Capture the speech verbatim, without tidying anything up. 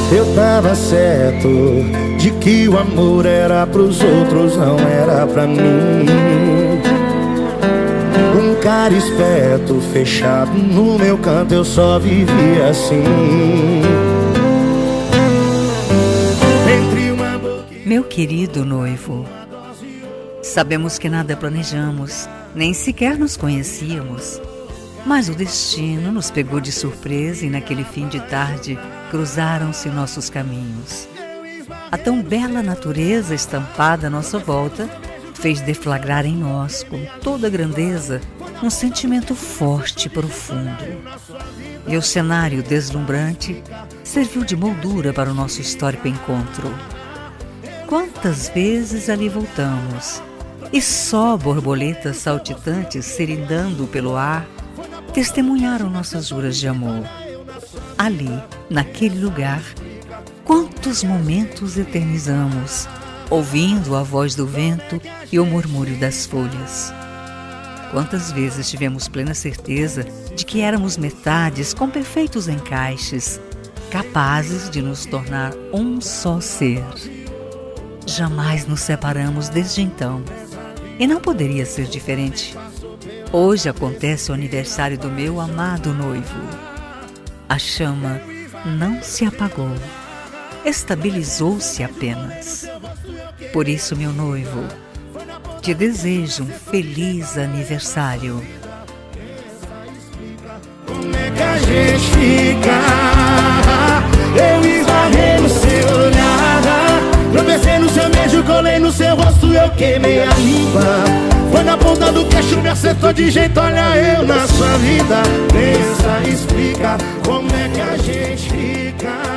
Eu tava certo de que o amor era pros outros, não era pra mim. Um cara esperto, fechado no meu canto, eu só vivia assim. Entre uma boca... Meu querido noivo, sabemos que nada planejamos, nem sequer nos conhecíamos. Mas o destino nos pegou de surpresa e naquele fim de tarde cruzaram-se nossos caminhos. A tão bela natureza estampada à nossa volta fez deflagrar em nós, com toda a grandeza, um sentimento forte e profundo. E o cenário deslumbrante serviu de moldura para o nosso histórico encontro. Quantas vezes ali voltamos, e só borboletas saltitantes serindando pelo ar testemunharam nossas juras de amor. Ali, naquele lugar, quantos momentos eternizamos, ouvindo a voz do vento e o murmúrio das folhas. Quantas vezes tivemos plena certeza de que éramos metades com perfeitos encaixes, capazes de nos tornar um só ser. Jamais nos separamos desde então, e não poderia ser diferente. Hoje acontece o aniversário do meu amado noivo. A chama não se apagou, estabilizou-se apenas. Por isso, meu noivo, te desejo um feliz aniversário. Como é que a gente fica? Eu esbarrei no seu olhar, tropecei no seu beijo, colei no seu rosto, eu queimei a língua. Foi na ponta do queixo, me acertou de jeito, olha eu na sua vida. Pensa, explica, como é que a gente fica?